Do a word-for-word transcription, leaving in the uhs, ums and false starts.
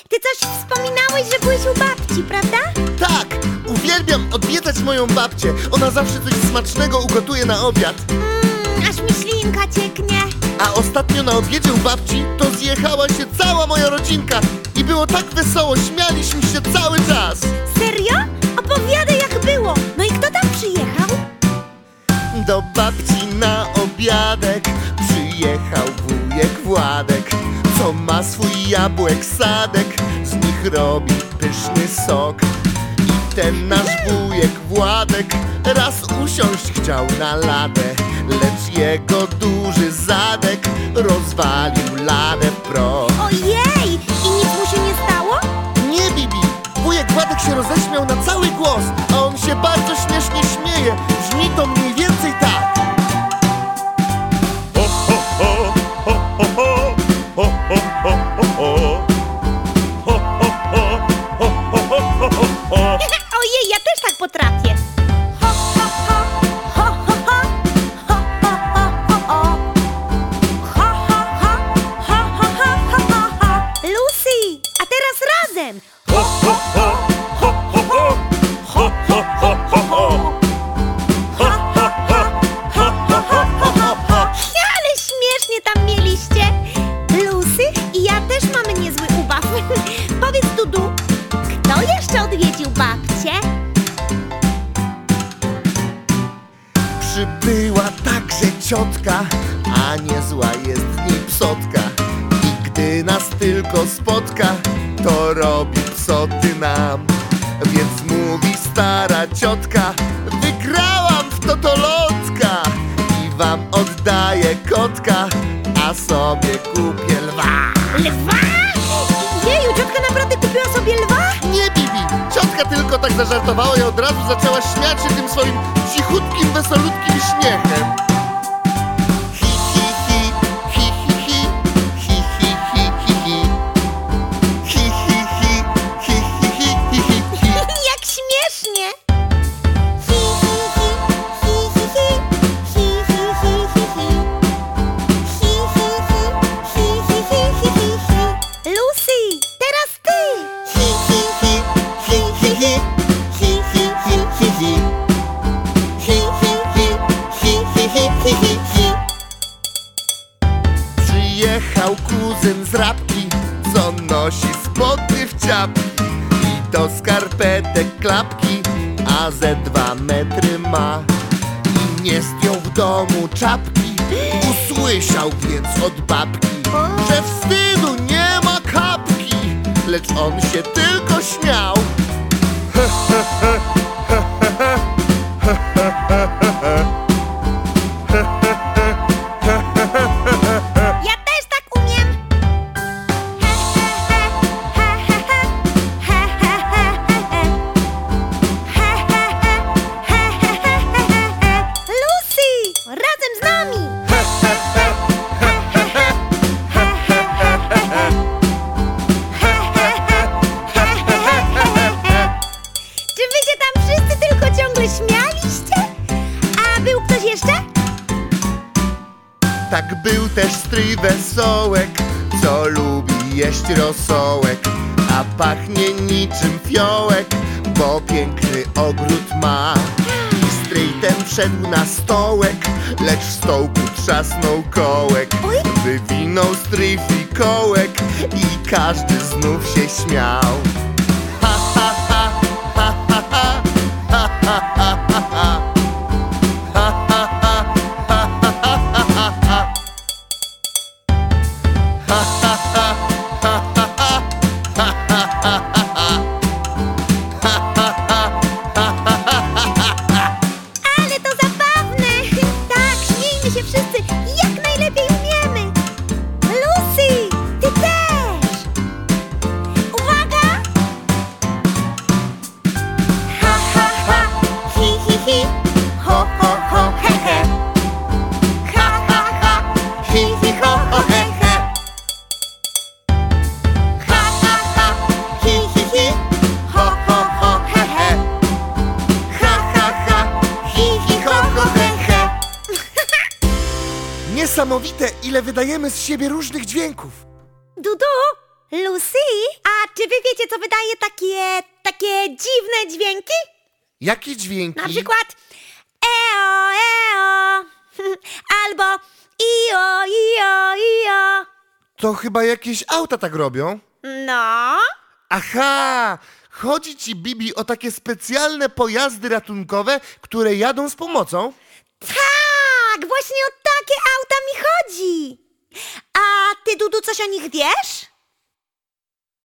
ty coś wspominałeś, że byłeś u babci, prawda? Tak, uwielbiam odwiedzać moją babcię. Ona zawsze coś smacznego ugotuje na obiad. Mmm, aż mi ślinka cieknie. A ostatnio na obiedzie u babci to zjechała się cała moja rodzinka. I było tak wesoło, śmialiśmy się cały czas. Serio? Opowiadaj, jak było. No i kto tam przyjechał? Do babci na obiadek przyjechał wujek Władek, co ma swój jabłek sadek, z nich robi pyszny sok. I ten nasz wujek Władek raz usiąść chciał na ladę, lecz jego duży zadek rozwalił ladę w proch. Ojej! I nic mu się nie stało? Nie, Bibi! Wujek Władek się roześmiał na cały głos, a on się bardzo śmiesznie śmieje. Brzmi to mniej więcej tak. Ojej, ja też tak potrafię. Ho, ho, ho, ho, ho, ho, ho, ho, ho, ho. Ho, ho, ho, ho, ho, ho, ho, ho. Lucy, a teraz razem. Ho, ho, ho, ho, ho, ho. Ho, ho, ho, ho, ho. Ho, ho, ho, ho, ho, ho, ho, ho. Ale śmiesznie tam mieliście. Lucy i ja też mamy niezły ubaw. Powiedz, Dudu, kto jeszcze odwiedził babcię? Przybyła także ciotka, a niezła jest w niej psotka. I gdy nas tylko spotka, to robi psoty nam. Więc mówi stara ciotka: wygrałam w totolotka i wam oddaję kotka, a sobie kupię lwa. Lwa? Jeju, ciotka naprawdę kupiła sobie lwa? Nie, Bibi! Ciotka tylko tak zażartowała i od razu zaczęła śmiać się tym swoim cichutkim, wesolutkim śmiechem. Hi, hi, hi, hi, hi, hi, hi, hi, hi, hi, hi. Hi, hi, hi, hi, hi, hi, hi, hi, hi. Jak śmiesznie! Hi, hi, hi, hi, hi, hi, hi, hi, hi, hi, hi. Hi, hi, hi, hi, hi, hi, hi, hi, hi. Lucy, teraz ty! Hi, hi, hi, hi, hi, hi, hi, hi, hi, hi, hi. Hi, hi, hi, hi, hi, hi, hi, hi, hi. Przyjechał kuzyn z Rabki, co nosi spodnie w ciapki i do skarpetek klapki, a ze dwa metry ma. I nie zdjął w domu czapki, usłyszał więc od babki, że wstydu nie ma kapki, lecz on się tylko śmiał. Ja też tak umiem! He, he, he, he, he, he, he, he, he, he, he, he, he, he. Lucy, razem z nami! Czy wy się tam wszyscy tylko ciągle śmialiście? A był ktoś jeszcze? Tak był też stryj Wesołek, co lubi jeść rosołek, a pachnie niczym fiołek, bo piękny ogród ma. I stryj ten wszedł na stołek, lecz w stołku trzasnął kołek. Oj. Wywinął stryj fikołek i każdy znów się śmiał. Ha, ha, ha, ha, ha, ha, ha, ha, ha, ha, ha. Ha, ha, ha, ha, ha, ha, ha, ha. Ha, ha, ha, ha, ha, ha, ha, ha, ha, ha. Ha, ha, ha, ha, ha, ha, ha. Ale to zabawne! Tak, śmiejmy się wszyscy jak najlepiej umiemy! Lucy, ty też! Uwaga! Ha, ha, ha, hi, hi, hi, ho, ho, ho, he, he. Ha, ha, ha, hi, hi, ho, ho, he, he. Ha, ha, ha, hi, hi, hi, ho, ho, ho, he, he. Ha, ha, ha, hi, hi, ho, ho, he, he. Niesamowite, ile wydajemy z siebie różnych dźwięków. Dudu, Lucy, a czy wy wiecie, co wydaje takie, takie dziwne dźwięki? Jakie dźwięki? Na przykład eo, eo, albo io, io, io. To chyba jakieś auta tak robią. No, Aha! Chodzi ci, Bibi, o takie specjalne pojazdy ratunkowe, które jadą z pomocą? tak, właśnie o takie auta mi chodzi. A ty, Dudu, coś o nich wiesz?